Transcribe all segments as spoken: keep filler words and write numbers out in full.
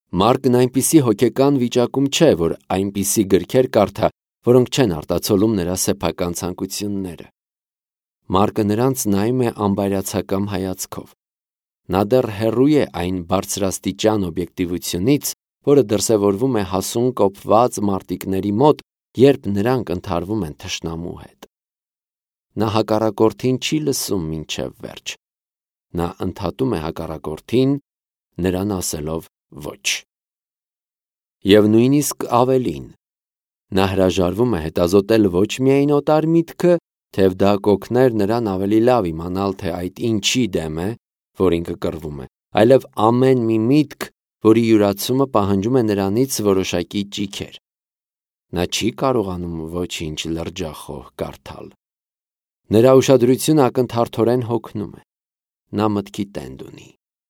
Մարկն այնպիսի հոգեկան վիճակում չէ, որ այնպիսի գրքեր կարդա, որոնք չեն արտացոլում նրա սեփական ցանկությունները։ Մարկը նրանց նայում է անբայրացակամ հայացքով։ Նա դեռ հեռու է այն բարձրաստիճան օբյեկտիվությունից, որը դրսևորվում է հասուն կոփված մարտիկների մոտ, երբ նրանք ընդհարվում են թշնամու հետ։ Նա հակառակորդին չի լսում մինչև վերջ։ Նա ընդհատում է հակառակորդին, նրան ասելով ոչ։ Եվ նույնիսկ ավելին, նա հրաժարվում է հետազոտել ոչ միայն օտար միտքը, թեև դա կօգներ նրան ավելի լավ իմանալ, թե այդ ինչի դեմ է, որ ինքը կռվում է, այլև ամեն մի միտք, որի յուրացումը պահանջում է նրանից որոշակի ճիգեր։ Նա չի կարողանում ոչինչ լրջախոհ կարդալ։ Նրա ուշադրությունը ակնթարթորեն հոգնում է։ Նա մտքի տենդ ունի։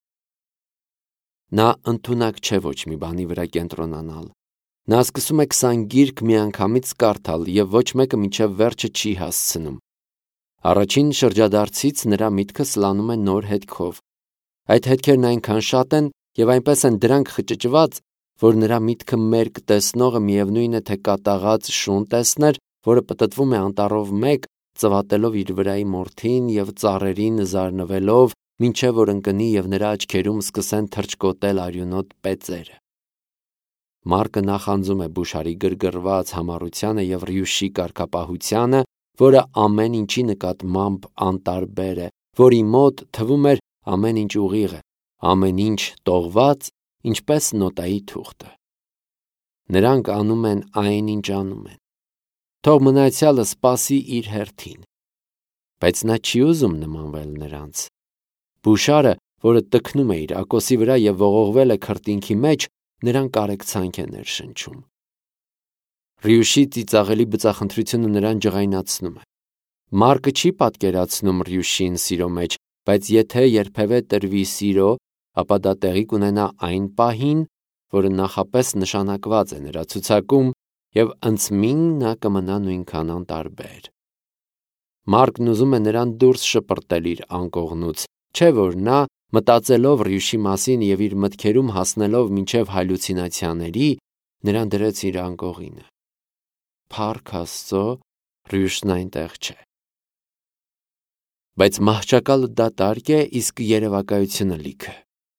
Նա ընդունակ չէ ոչ մի բանի վրա կենտրոնանալ։ Նա սկսում է քսան գիրք միանգամից կարդալ և ոչ մեկը մինչև վերջը չի հասցնում։ Առաջին շրջադարձից նրա միտքը սլանում է նոր հետքով։ Այդ հետքերն այնքան շատ են և այնպես են դրանք խճճված, որ նրա միտքը մերկ տեսնողը միևնույն է, թե կատաղած շուն տեսներ, որը պտտվում է անտառով մեկ, ծվատելով իր վրայի մորթին և ծառերին զարնվելով, մինչև որ ընկնի և նրա աչքերում սկսեն թռչկոտել արյունոտ պեծերը։ Մարկը նախանձում է Բուշարի գրգռված համառությանը և Ռյուշի կարգապահությանը, որը ամեն ինչի նկատմամբ անտարբեր է, որի մոտ թվում էր ամեն ինչ ուղիղ է, ամեն ինչ տողված, ինչպես նոտայի թուղթը։ Նրանք անում են այն, ինչ անում են։ Թող մնացյալը սպասի իր հերթին։ Բայց նա չի ուզում նմանվել նրանց։ Բուշարը, որը տքնում է իր ակոսի վրա և ողողվել է քրտինքի մեջ, նրան կարեկցանք է ներշնչում։ Ռյուշի ծիծաղելի բծախնդրությունը նրան ջղայնացնում է։ Մարկը չի պատկերացնում Ռյուշին սիրո մեջ, բայց եթե երբևէ տրվի սիրո, ապա դա տեղի կունենա այն պահին, որը նախապես նշանակված է նրա ցուցակում, և ընծմին նա կմնա նույնքան անտարբեր։ Մարկն ուզում է նրան դուրս շպրտել իր անկողնուց, չէ՞ որ նա, մտածելով Ռյուշի մասին և իր մտքերում հասնելով մինչև հալյուցինացիաների, նրան դրեց իր անկողինը։ Փառք Աստծո, Ռյուշն այնտեղ չէ։ Բայց մահճակալը դատարկ է, իսկ երևակայությունը լիքը։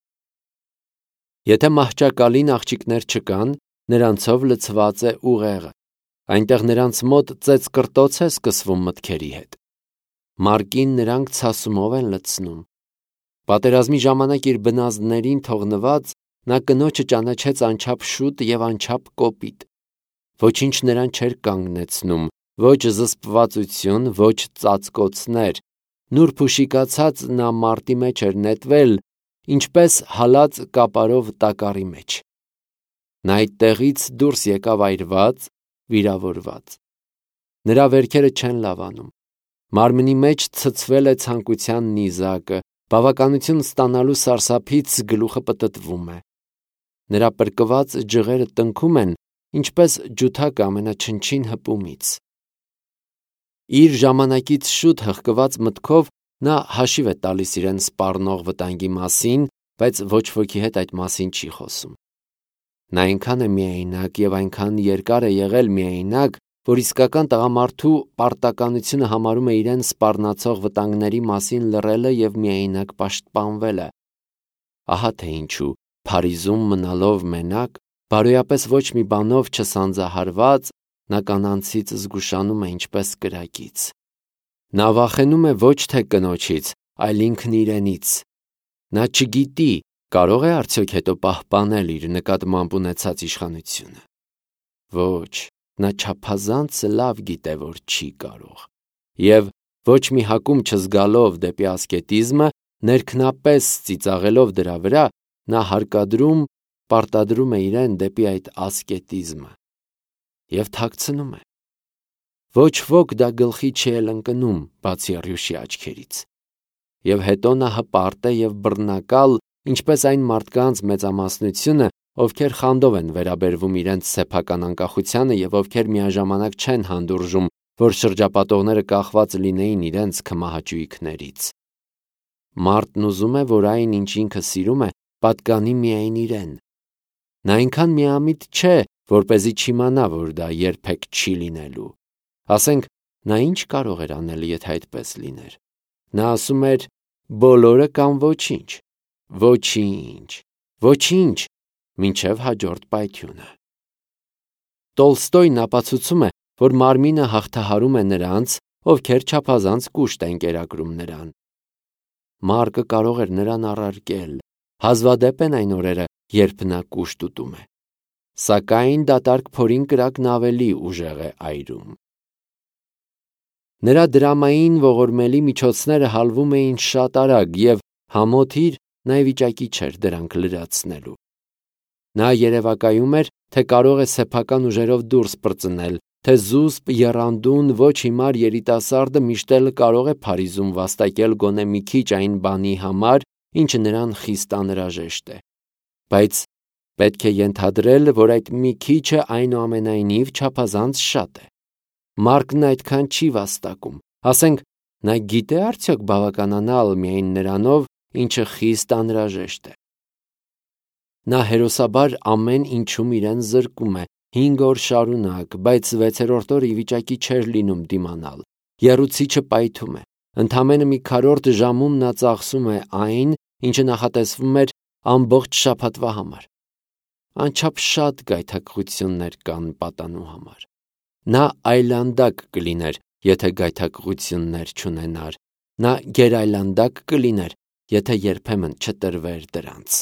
Եթե մահճակալին աղջիկներ չկան, նրանցով լցված է ուղեղը, այնտեղ նրանց մոտ ծեծկռտոց է սկսվում մտքերի հետ։ Մարկին նրանք ցասումով են լցնում։ Պատերազմի ժամանակ իր բնազդներին թողնված, նա կնոջը ճանաչեց անչափ շուտ և անչափ կոպիտ։ Ոչինչ նրան չէր կանգնեցնում, ոչ զսպվածություն, ոչ ծածկոցներ։ Նուրբ ու շիկացած նա մարտի մեջ էր նետվել, ինչպես հալած կապարով տակառի մեջ։ Նա այդտեղից դուրս եկավ այրված, վիրավորված։ Նրա վերքերը չեն լավանում։ Մարմնի մեջ ցցվել է ցանկության նիզակը, բավականություն ստանալու սարսափից գլուխը պտտվում է։ Նրա պրկված ջղերը տնքում են, ինչպես ջութակը ամենաչնչին հպումից։ Իր ժամանակից շուտ հղկված մտքով նա հաշիվ է տալիս իրեն սպառնող վտանգի մասին, բայց ոչ ոքի հետ այդ մասին չի խոսում։ Նա այնքան է միայնակ և այնքան երկար է եղել միայնակ, որ իսկական տղամարդու պարտականությունը համարում է իրեն սպառնացող վտանգների մասին լռելը և միայնակ պաշտպանվելը։ Ահա թե ինչու, Փարիզում մնալով մենակ, բարոյապես ոչ մի բանով չսանձահարված, նա կանանցից զգուշանում է ինչպես կրակից։ Նա վախենում է ոչ թե կնոջից, այլ ինքն իրենից։ Նա չգիտի, կարող է արդյոք հետո պահպանել իր նկատմամբ ունեցած իշխանությունը։ Ոչ, նա չափազանց լավ գիտե, որ չի կարող։ Եվ ոչ մի հակում չզգալով դեպի ասկետիզմը, ներքնապես ծիծաղելով դրա վրա, նա հարկադրում, պարտադրում է իրեն դեպի այդ ասկետիզմը և թաքցնում է։ Ոչ ոք դա գլխի չի էլ ընկնում, բացի Ռյուշի աչքերից։ Եվ հետո նա հպարտ է և բռնակալ, ինչպես այն մարդկանց մեծամասնությունը, ովքեր խանդով են վերաբերվում իրենց սեփական անկախությանը և ովքեր միաժամանակ չեն հանդուրժում, որ շրջապատողները կախված լինեին իրենց քմահաճույքներից։ Մարդն ուզում է, որ այն, ինչ ինքը սիրում է, պատկանի միայն իրեն։ Նա այնքան միամիտ չէ, որպեսզի չիմանա, որ դա երբեք չի լինելու։ Ասենք, նա ինչ կարող էր անել, եթե այդպես լիներ։ Նա ասում էր բոլորը կամ ոչինչ, ոչինչ, ոչինչ, մինչև հաջորդ պայթյունը։ Տոլստոյն ապացուցում է, որ մարմինը հաղթահարում է նրանց, ովքեր չափազանց կուշտ են կերակրում նրան։ Մարկը կարող էր նրան առարկել, հազվադեպ են այն օրերը, երբ նա կուշտ ուտում է, սակայն դատարկ փորին կրակն ավելի ուժեղ է այրում։ Նրա դրամային ողորմելի միջոցները հալվում էին շատ արագ և համոթիր նա ի վիճակի չէր դրանք լրացնելու։ Նա երևակայում էր, թե կարող է սեփական ուժերով դուրս պրծնել, թե զուսպ եռանդուն ոչ հիմար երիտասարդը միշտ էլ կարող է Փարիզում վաստակել գոնե մի քիչ այն բանի համար, ինչը նրան խիստ անհրաժեշտ է։ Բայց պետք է ենթադրել, որ այդ մի քիչը այնուամենայնիվ չափազանց շատ է։ Մարկն այդքան չի վաստակում, ասենք, նա գիտե արդյոք բավականանալ միայն նրանով, ինչը խիստ անհրաժեշտ է։ Նա հերոսաբար ամեն ինչում իրեն զրկում է, հինգ օր շարունակ, բայց վեցերորդ օրը ի վիճակի չէր լինում դիմանալ։ Եռուցիչը պայթում է, ընդամենը մի քառորդ ժամում նա ծախսում է այն, ինչը նախատեսվում էր ամբողջ շաբաթվա համար։ Անչափ շատ գայթակղություններ կան պատանու համար։ Նա այլանդակ կլիներ, եթե գայթակղություններ չունենար, նա գերայլանդակ կլիներ, եթե երբեմն չտրվեր դրանց։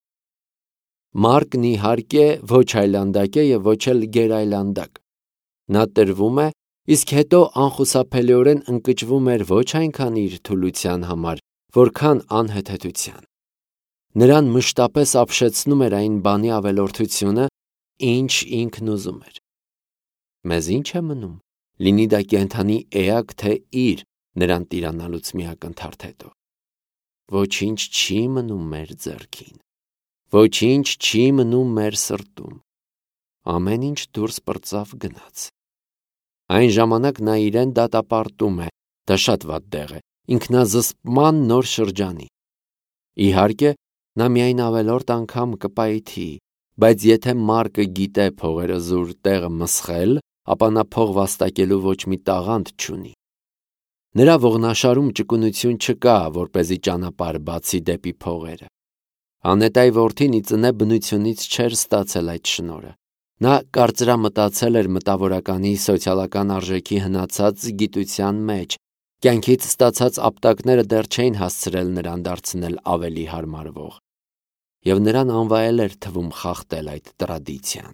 Մարկն իհարկե ոչ այլանդակ է և ոչ էլ գերայլանդակ։ Նա տրվում է, իսկ հետո անխուսափելիորեն ընկճվում էր ոչ այնքան իր թուլության համար, որքան անհեթեթության։ Նրան մշտապես ապշեցնում էր այն բանի ավելորդությունը, ինչ ինքն ուզում էր։ Մեզ ինչ է մնում, լինի դա կենդանի էակ, թե իր նրան տիրանալուց մի ակնթարթ հետո։ Ոչինչ չի մնում մեր ձեռքին, ոչինչ չի մնում մեր սրտում, ամեն ինչ դուրս պրծավ գնաց։ Այն ժամանակ նա իրեն դատապարտում է, դա շատ վատ տեղ է, ինքնազսպման նոր շրջանի։ Իհարկե, նա միայն ավելորդ անգամ կպայթի, բայց եթե Մարկը գիտե փողերը զուր տեղը մսխել, ապա նա փող վաստակելու ոչ մի տաղանդ չունի։ Նրա ողնաշարում ճկունություն չկա, որպեսզի ճանապարհ բացի դեպի փողերը։ Անետայի որդին ի ծնե բնությունից չէր ստացել այդ շնորհը։ Նա կարծրամտածել էր մտավորականի սոցիալական արժեքի հնացած գիտության մեջ, կյանքից ստացած ապտակները դեռ չէին հասցրել նրան դարձնել ավելի հարմարվող, և նրան անվայել էր թվում խախտել այդ տրադիցիան։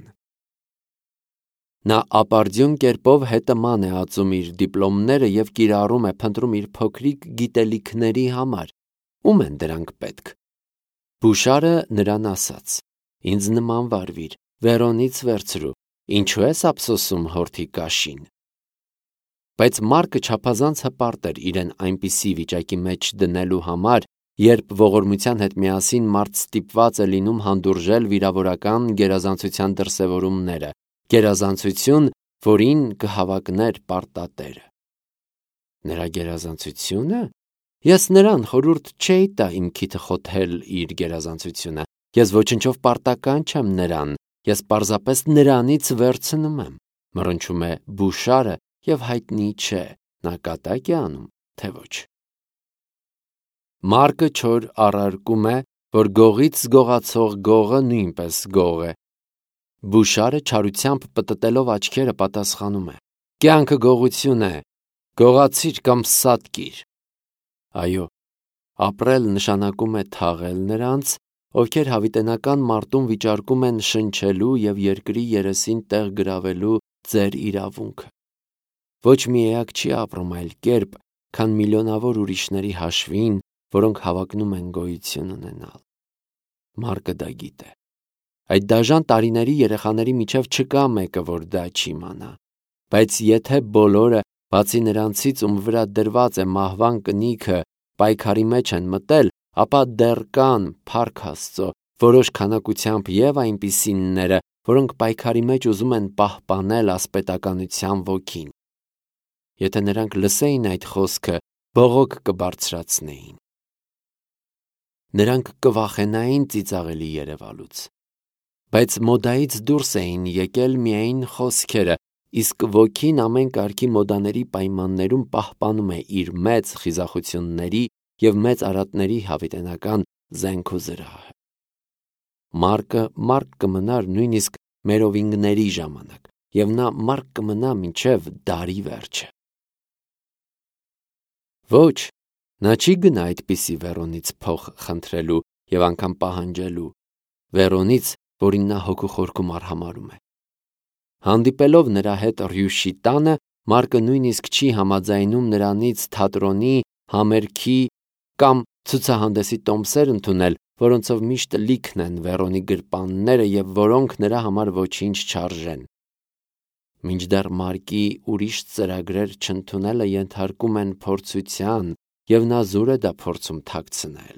Նա ապարդյուն կերպով հետման է ածում իր դիպլոմները և կիրառում է, փնտրում իր փոքրիկ գիտելիքների համար, ում են դրանք պետք։ Բուշարը նրան ասաց. «Ինձ նման վարվիր, Վերոնից վերցրու, ինչու ես ափսոսում հորթի կաշին»։ Բայց Մարկը չափազանց հպարտ էր իրեն այնպիսի վիճակի մեջ դնելու համար, երբ ողորմության հետ միասին մարդ ստիպված է լինում հանդուրժել վիրավորական գերազանցության դրսևորումները, գերազանցություն, որին կհավակներ պարտատերը։ Նրա գերազանցությո՞ւնը։ Ես նրան խորհուրդ չէի տա իմ քիթը խոթել իր գերազանցությունը, ես ոչնչով պարտական չեմ նրան, ես պարզապես նրանից վերցնում եմ, մռնչում է Բուշարը և հայտնի չէ, նա կատակ է անում, թե ոչ։ Մարկը չոր առարկում է, որ գողից գողացող գողը նույնպես գող է։ Բուշարը չարությամբ պտտելով աչքերը պատասխանում է. «Կյանքը գողություն է, գողացիր կամ սատկիր»։ Այո, ապրել նշանակում է թաղել նրանց, ովքեր հավիտենական մարտում վիճարկում են շնչելու և երկրի երեսին տեղ գրավելու ձեր իրավունքը։ Ոչ մի էակ չի ապրում այլ կերպ, քան միլիոնավոր ուրիշների հաշվին, որոնք հավակնում են գոյություն ունենալ։ Մարկը դա գիտե։ Այդ դաժան տարիների երեխաների միջև չկա մեկը, որ դա չիմանա։ Բայց եթե բոլորը, բացի նրանցից, ում վրա դրված է մահվան կնիքը, պայքարի մեջ են մտել, ապա դեռ կան, փառք Աստծո, որոշ քանակությամբ և այնպիսիները, որոնք պայքարի մեջ ուզում են պահպանել ասպետականության ոգին։ Եթե նրանք լսեին այդ խոսքը, բողոք Բայց մոդայից դուրս էին եկել միայն խոսքերը, իսկ ոգին ամեն կարգի մոդաների պայմաններում պահպանում է իր մեծ խիզախությունների և մեծ արատների հավիտենական զենք ու զրահը։ Մարկը մարկ կմնար նույնիսկ մերովինգների ժամանակ, և նա մարկ կմնա մինչև դարի վերջը։ Ոչ, նա չի գնա այդպիսի Վերոնից փող խնդրելու և անգամ պահանջելու, Վերոնից, որին նա հոգու խորքում արհամարհում է։ Հանդիպելով նրա հետ Ռյուշի տանը, Մարկը նույնիսկ չի համաձայնում նրանից թատրոնի, համերգի կամ ցուցահանդեսի տոմսեր ընդունել, որոնցով միշտ լիքն են Վերոնի գրպանները և որոնք նրա համար ոչինչ չարժեն։ Մինչդեռ Մարկի ուրիշ ծրագրեր չընդունելը ենթարկում են փորձության, և նա զուր է դա փորձում թաքցնել։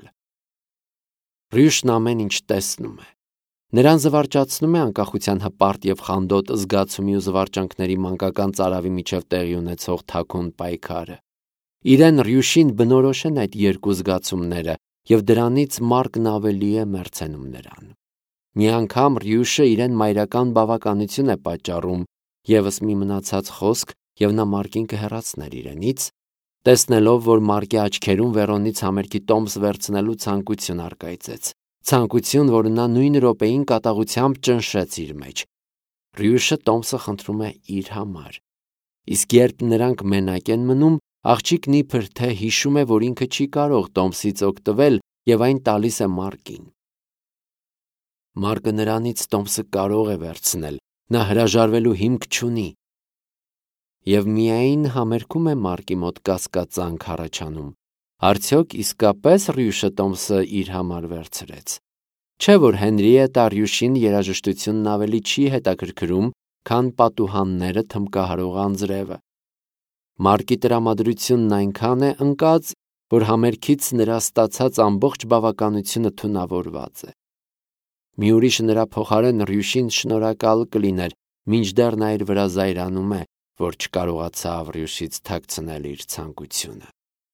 Ռյուշն ամեն ինչ տեսնում է։ Նրան զվարճացնում է անկախության հպարտ և խանդոտ զգացումի ու զվարճանքների մանկական ծարավի միջև տեղի ունեցող թաքուն պայքարը։ Իրեն Ռյուշին բնորոշ են այդ երկու զգացումները, և դրանից Մարկն ավելի է մեռցենում նրան։ Մի անգամ Ռյուշը իրեն մայրական բավականություն է պատճառում, ևս մի մնացած խոսք, և նա Մարկին կհեռացներ իրենից, տեսնելով, որ Մարկի աչքերում Վերոնից համերգի տոմս վերցնելու ցանկություն առկայծեց, ցանկություն, որը նա նույն րոպեին կատաղությամբ ճնշեց իր մեջ։ Ռյուշը տոմսը խնդրում է իր համար, իսկ երբ նրանք մենակ են մնում, աղջիկն իբր թե հիշում է, որ ինքը չի կարող տոմսից օգտվել և այն տալիս է Մարկին։ Մարկը նրանից տոմսը կարող է վերցնել, նա հրաժարվելու հիմք չունի։ Եվ միայն համերգում է Մարկի մոտ կասկածանք առաջանում. արդյոք իսկապես Ռյուշը տոմսը իր համար վերցրեց։ Չէ՞ որ Հենրիետա Ռյուշին երաժշտությունն ավելի չի հետաքրքրում, քան պատուհանները թմբկահարող անձրևը։ Մարկի տրամադրությունն այնքան է ընկած, որ համերգից նրա ստացած ամբողջ բավականությունը թունավորված է։ Մի ուրիշը նրա փոխարեն Ռյուշին շնորհակալ կլիներ, մինչդեռ նա իր վրա զայրանում է, որ չկարողացավ Ռյուշից թաքցնել իր ցանկությունը։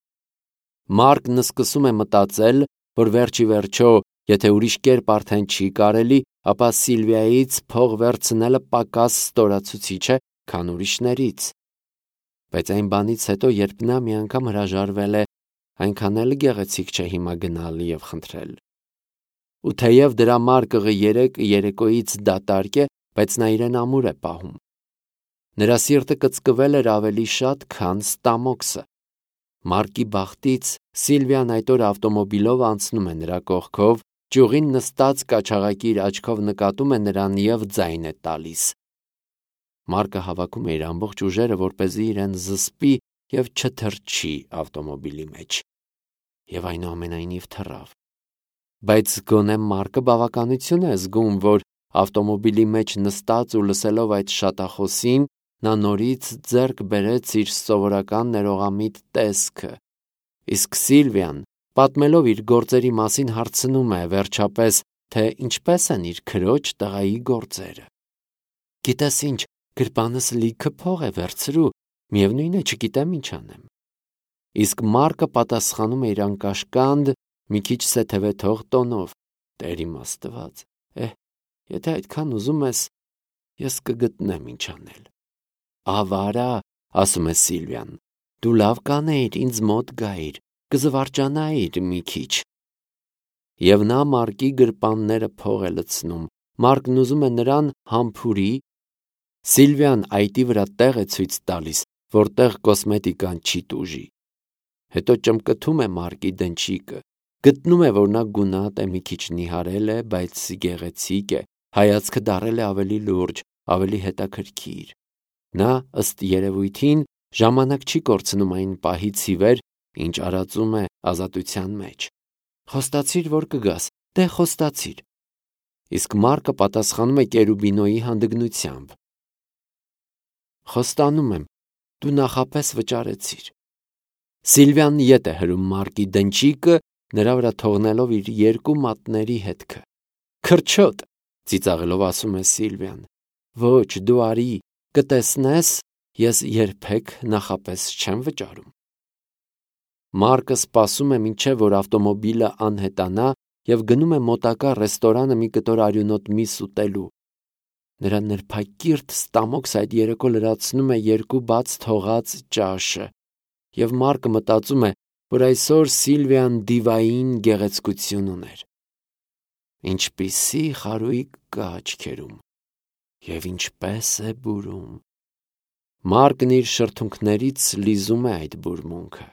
Մարկն սկսում է մտածել, որ վերջ ի վերջո, եթե ուրիշ կերպ արդեն չի կարելի, ապա Սիլվիայից փող վերցնելը պակաս ստորացուցիչ է, քան ուրիշներից։ Բայց այն բանից հետո, երբ նա մի անգամ հրաժարվել է, այնքան էլ գեղեցիկ չէ հիմա գնալ և խնդրել։ Ու թեև դրա մարկղը երեկ երեկոյից դատարկ է, բայց նա իրեն ամուր է պահում։ Նրա սիրտը կծկվել էր ավելի շատ, քան Ստամոքսը։ Մարկի բախտից Սիլվիան այդ օրը ավտոմոբիլով անցնում է նրա կողքով, ճյուղին նստած կաչաղակի իր աչքով նկատում է նրան և ձայն է տալիս։ Մարկը հավաքում է իր ամբողջ ուժերը, որպեսզի իրեն զսպի և չթռչի ավտոմոբիլի մեջ։ Եվ այնուամենայնիվ թռավ։ Բայց գոնե Մարկը բավականություն է զգում, որ ավտոմոբիլի մեջ նստած ու լսելով այդ շատախոսին, նա նորից ձեռք բերեց իր սովորական ներողամիտ տեսքը։ Իսկ Սիլվիան, պատմելով իր գործերի մասին, հարցնում է, վերջապես, թե ինչպես են իր քրոջ տղայի գործերը։ Գիտես ինչ, գրպանս լիքը փող է վերցրու, միևնույն է, չգիտեմ ինչ անեմ։ Իսկ Մարկը պատասխանում է իր անկաշկանդ, մի քիչ սեթևեթող տոնով. Տեր իմ Աստված, էհ, եթե այդքան ուզում ես, ես կգտնեմ ինչ անել։ Ավարա, ասում է Սիլվիան, դու լավ կանեիր ինձ մոտ գայիր, կզվարճանայիր մի քիչ։ Եվ նա Մարկի գրպանները փող է լցնում, Մարկն ուզում է նրան համբուրի, Սիլվիան այտի վրա տեղ է ցույց տալիս, որտեղ կոսմետիկան չի տուժի։ Հետո ճմկթում է Մարկի դնչիկը, գտնում է, որ նա գունատ է, մի քիչ նիհարել է, բայց գեղեցիկ է, հայացքը դառել է ավելի լուրջ, ավելի հետաքրքիր։ Նա, ըստ երևույթին, ժամանակ չի կորցնում այն պահից ի վեր, ինչ արածում է ազատության մեջ։ Խոստացիր, որ կգաս, դե խոստացիր։ Իսկ Մարկը պատասխանում է Կերուբինոյի հանդգնությամբ. Խոստանում եմ, դու նախապես վճարեցիր։ Սիլվիան ետ է հրում Մարկի դնչիկը, նրա վրա թողնելով իր երկու մատների հետքը։ Քրչոտ, ծիծաղելով ասում է Սիլվիան. Ոչ, դու արի, կտեսնես, ես երբեք նախապես չեմ վճարում։ Մարկը սպասում է, մինչև որ ավտոմոբիլը անհետանա, և գնում է մոտակա ռեստորանը մի կտոր արյունոտ միս ուտելու։ Նրա նրբակիրթ ստամոքս այդ երեկո լրացնում է երկու բաց թողած ճաշը, և Մարկը մտածում է, որ այսօր Սիլվիան դիվային գեղեցկություն ուներ։ Ինչպիսի խարույկ կա աչքերում, և ինչպես է բուրում։ Մարկն իր շրթունքներից լիզում է այդ բուրմունքը։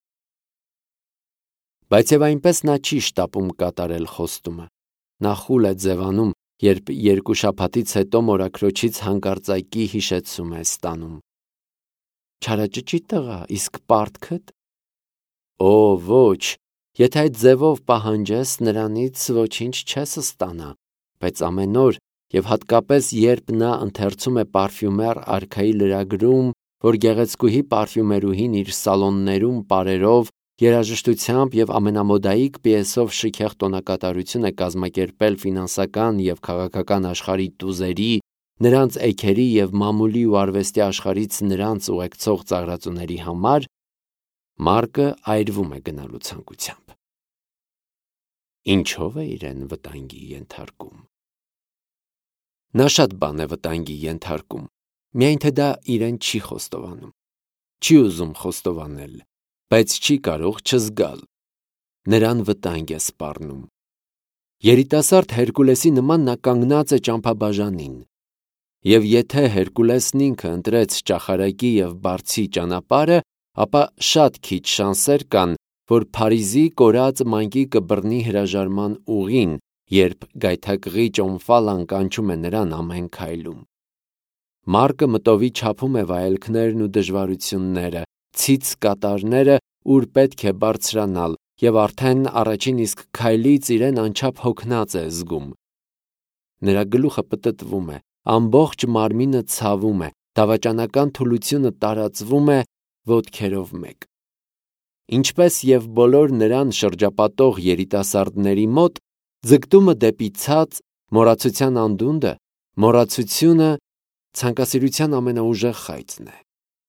Բայց և այնպես նա չի շտապում կատարել խոստումը։ Նա խուլ է ձևանում, երբ երկու շաբաթից հետո մորաքրոջից հանկարծակի հիշեցում է ստանում։ Չարաճճի տղա, իսկ պարտքդ։ Օ, ոչ, եթե այդ ձևով պահանջես, նրանից ոչինչ չես ստանա, բայց ամեն օր, և հատկապես երբ նա ընթերցում է պարֆյումեր արքայի լրագրում, որ գեղեցկուհի պարֆյումերուհին իր սալոններում պարերով, երաժշտությամբ և ամենամոդայիկ պիեսով շքեղ տոնակատարություն է կազմակերպել ֆինանսական և քաղաքական աշխարհի տուզերի, նրանց էգերի և մամուլի ու արվեստի աշխարհից նրանց ուղեկցող ծաղրածուների համար, Մարկը այրվում է գնալու ցանկությամբ։ Ինչո՞վ է իրեն վտանգի ենթարկում։ Նա շատ բան է վտանգի ենթարկում, միայն թե դա իրեն չի խոստովանում։ Չի ուզում խոստովանել, բայց չի կարող չզգալ։ Նրան վտանգ է սպառնում։ Երիտասարդ Հերկուլեսի նման նա կանգնած է ճամփաբաժանին։ Եվ եթե Հերկուլեսն ինքը ընտրեց ճախարակի և բարձի ճանապարհը, ապա շատ քիչ շանսեր կան, որ Փարիզի կորած մանկիկը բռնի հրաժարման ուղին, երբ գայթակղի ճոմֆալան կանչում է նրան ամեն քայլում։ Մարկը մտովի չափում է վայելքներն ու դժվարությունները, ցից կատարները, ուր պետք է բարձրանալ, և արդեն առաջին իսկ քայլից իրեն անչափ հոգնած է զգում։ Նրա գլուխը պտտվում է, ամբողջ մարմինը ցավում է, դավաճանական թուլությունը տարածվում է ոտքերով մեկ։ Ինչպես և բոլոր նրան շրջապատող երիտասարդների մոտ, ձգտումը դեպի ցած, մոռացության անդունդը, մոռացությունը ցանկասիրության ամենաուժեղ խայծն է։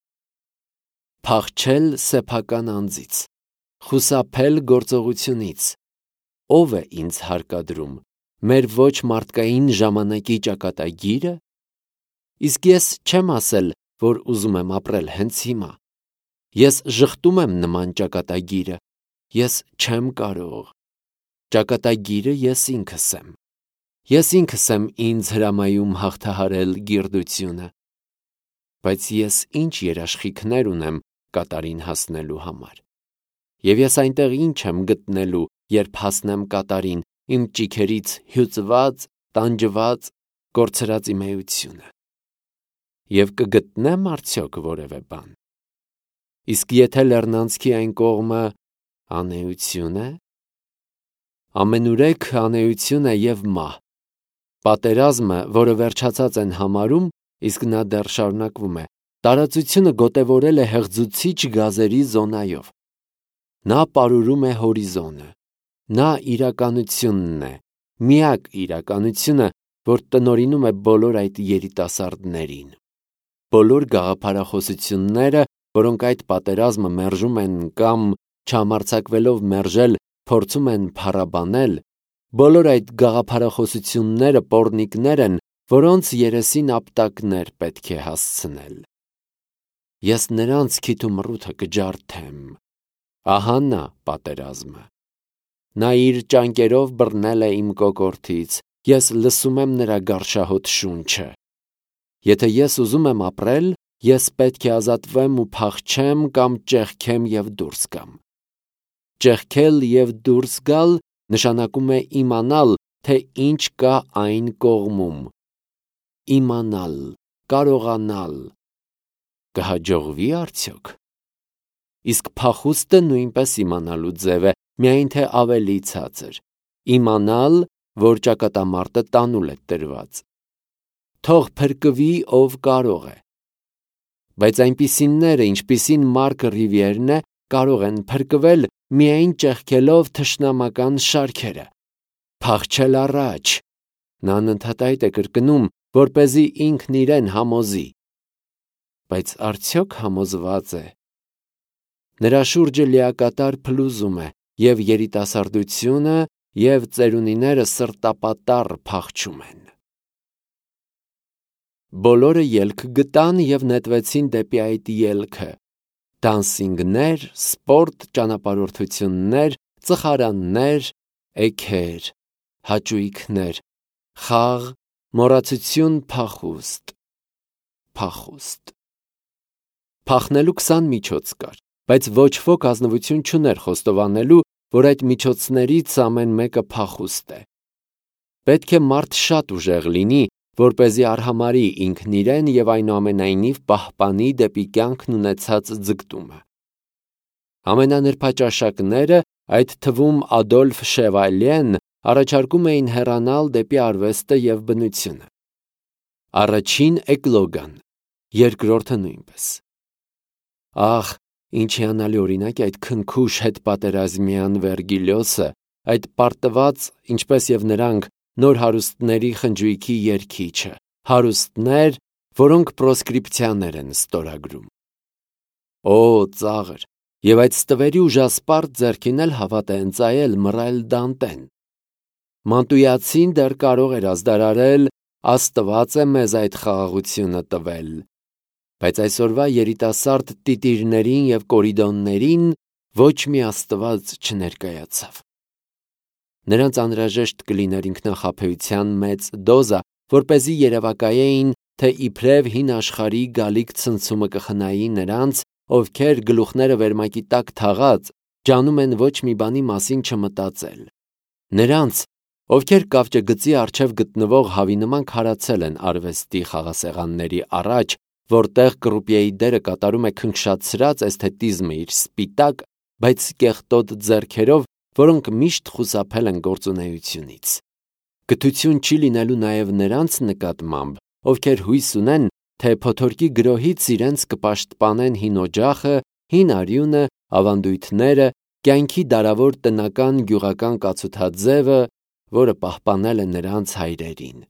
Փախչել սեփական անձից, խուսափել գործողությունից։ Ո՞վ է ինձ հարկադրում, մեր ոչ մարդկային ժամանակի ճակատագի՞րը։ Իսկ ես չեմ ասել, որ ուզում եմ ապրել հենց հիմա։ Ես ժխտում եմ նման ճակատագիրը, ես չեմ կարող։ Ճակատագիրը ես ինքս եմ։ Ես ինքս եմ ինձ հրամայում հաղթահարել գիրդությունը։ Բայց ես ինչ երաշխիքներ ունեմ կատարին հասնելու համար։ Եվ ես այնտեղ ինչ եմ գտնելու, երբ հասնեմ կատարին, իմ ճիգերից հյուծված, տանջված, կորցրած իմ էությունը։ Եվ կգտնե՞մ արդյոք որևէ բան։ Իսկ եթե լեռնանցքի այն կողմը անէություն է։ Ամենուրեք անէություն է և մահ։ Պատերազմը, որը վերջացած են համարում, իսկ նա դեռ շարունակվում է, տարածությունը գոտևորել է հեղձուցիչ գազերի զոնայով։ Նա պարուրում է հորիզոնը։ Նա իրականությունն է, միակ իրականությունը, որ տնօրինում է բոլոր այդ երիտասարդներին։ Բոլոր գաղափարախոսությունները, որոնք այդ պատերազմը մերժում են կամ, չհամարձակվելով մերժել, փորձում են փառաբանել, բոլոր այդ գաղափարախոսությունները պոռնիկներ են, որոնց երեսին ապտակներ պետք է հասցնել։ Ես նրանց քիթ ու մռութը կջարդեմ։ Ահա նա պատերազմը։ Նա իր ճանկերով բռնել է իմ կոկորդից, ես լսում եմ նրա գարշահոտ շունչը։ Եթե ես ուզում եմ ապրել, ես պետք է ազատվեմ ու փախչեմ կամ ճեղքեմ և դուրս գամ։ Ճեղքել և դուրս գալ նշանակում է իմանալ, թե ինչ կա այն կողմում։ Իմանալ, կարողանալ։ Կհաջողվի՞ արդյոք։ Իսկ փախուստը նույնպես իմանալու ձև է, միայն թե ավելի ցածր։ Իմանալ, որ ճակատամարտը տանուլ է տրված։ Թող փրկվի, ով կարող է։ Բայց այնպիսիները, ինչպիսին Մարկը Ռիվիերն է, կարող են փրկվել միայն ճեղքելով թշնամական շարքերը։ Փախչել առաջ։ Նա անընդհատ է կրկնում, որպեսզի ինքն իրեն համոզի։ Բայց արդյոք համոզված է։ Նրա շուրջը լիակատար փլուզում է, և երիտասարդությունը և ծերունիները սրտապատառ փախչում են։ Բոլորը ելք գտան և նետվեցին դեպի այդ ելքը. դանսինգներ, սպորտ, ճանապարհորդություններ, ծխարաններ, էգեր, հաճույքներ, խաղ, մոռացություն, փախուստ, փախուստ։ Փախնելու քսան միջոց կար, բայց ոչ ոք ազնվություն չուներ խոստովանելու, որ այդ միջոցներից ամեն մեկը փախուստ է։ Պետք է մարդ շատ ուժեղ լինի, որպեսզի արհամարհի ինքն իրեն և այնուամենայնիվ պահպանի դեպի կյանքն ունեցած ձգտումը։ Ամենանրբաճաշակները, այդ թվում Ադոլֆ Շևալյեն, առաջարկում էին հեռանալ դեպի արվեստը և բնությունը։ Առաջին էկլոգան, երկրորդը նույնպես։ Ահ, ինչ հիանալի օրինակ է այդ քնքուշ հետպատերազմյան Վերգիլիոսը, այդ պարտված, ինչպես և նրանք, նոր հարուստների խնջույքի երգիչը, հարուստներ, որոնք պրոսկրիպցիաներ են ստորագրում։ Օ, ծաղր, և այդ ստվերի ուժասպառ ձեռքին էլ հավատ է ընծայել Մռայլ Դանտեն։ Մանտույացին դեռ կարող էր ազդարարել «Աստված է մեզ այդ խաղաղությունը տվել», բայց այսօրվա երիտասարդ տիտիրներին և կորիդոններին ոչ մի Աստված չներկայացավ։ Նրանց անհրաժեշտ կլիներ ինքնախաբեության մեծ դոզա, որպեսզի երևակայեին, թե իբրև հին աշխարհի գալիք ցնցումը կխնայի նրանց, ովքեր գլուխները վերմակի տակ թաղած, ջանում են ոչ մի բանի մասին չմտածել։ Նրանց, ովքեր կավճը գծի առջև գտնվող հավի նման քարացել են արվեստի խաղասեղանների առաջ, որտեղ կռուպիեի դերը կատարում է քնքշացրած էսթետիզմը իր սպիտակ, բայց կեղտոտ ձեռքերով, որոնք միշտ խուսափել են գործունեությունից։ Կթություն չի լինելու նաև նրանց նկատմամբ, ովքեր հույս ունեն, թե փոթորկի գրոհից իրենց կպաշտպանեն հին օջախը, հին արյունը, ավանդույթները, կյանքի դարավոր տնական գյուղական կացութաձևը, որը պահպանել է նրանց հայրերին։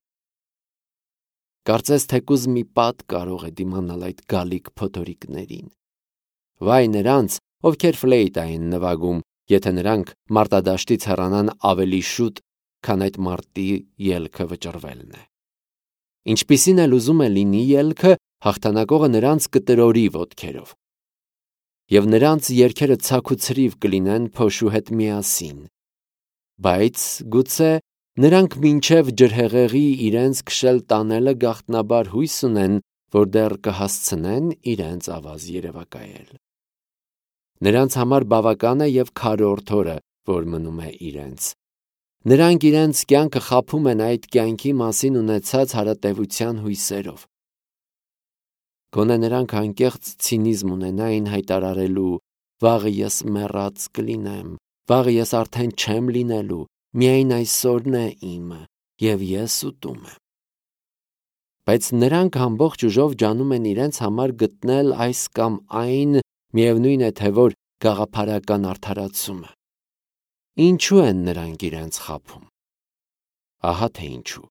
Կարծես թեկուզ մի պատ կարող է դիմանալ այդ գալիք փոթորիկներին։ Վայ նրանց, ովքեր ֆլեյտա են նվագում, եթե նրանք մարտադաշտից հեռանան ավելի շուտ, քան այդ մարտի ելքը վճռվելն է։ Ինչպիսին էլ ուզում է լինի ելքը, հաղթանակողը նրանց կտրորի ոտքերով։ Եվ նրանց երգերը ցաքուցրիվ կլինեն փոշու հետ միասին։ Բայց գուցե նրանք մինչև ջրհեղեղի իրենց քշել տանելը գաղտնաբար հույս ունեն, որ դեռ կհասցնեն իրենց ավազ երևակայել։ Նրանց համար բավական է և քառորդ օրը, որ մնում է իրենց։ Նրանք իրենց կյանքը խաբում են այդ կյանքի մասին ունեցած հարատևության հույսերով։ Գոնե նրանք անկեղծ ցինիզմ ունենային հայտարարելու. «Վաղը ես մեռած կլինեմ, վաղը ես արդեն չեմ լինելու, միայն այսօրն է իմը, և ես ուտում եմ»։ Բայց նրանք ամբողջ ուժով ջանում են իրենց համար գտնել այս կամ այն, միևնույն է թե որ գաղափարական արդարացումը։ Ինչու են նրանք իրենց խաբում։ Ահա թե ինչու։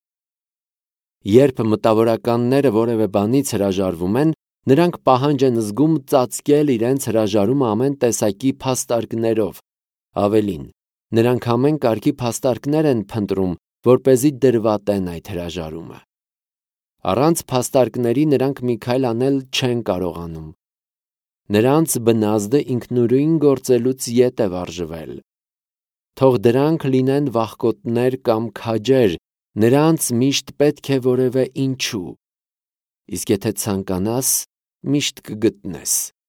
Երբ մտավորականները որևէ բանից հրաժարվում են, նրանք պահանջ են զգում ծածկել իրենց հրաժարումը ամեն տեսակի փաստարկներով։ Ավելին, նրանք ամեն կարգի փաստարկներ են փնտրում, որպեսզի դրվատեն այդ հրաժարումը։ Առանց փաստարկների նրանք մի քայլ անել չեն կարողանում։ Նրանց բնազդը ինքնուրույն գործելուց ետ է վարժվել։ Թող դրանք լինեն վախկոտներ կամ քաջեր, նրանց միշտ պետք է որևէ ինչու։ Իսկ եթե ցանկանաս, միշտ կգտնես։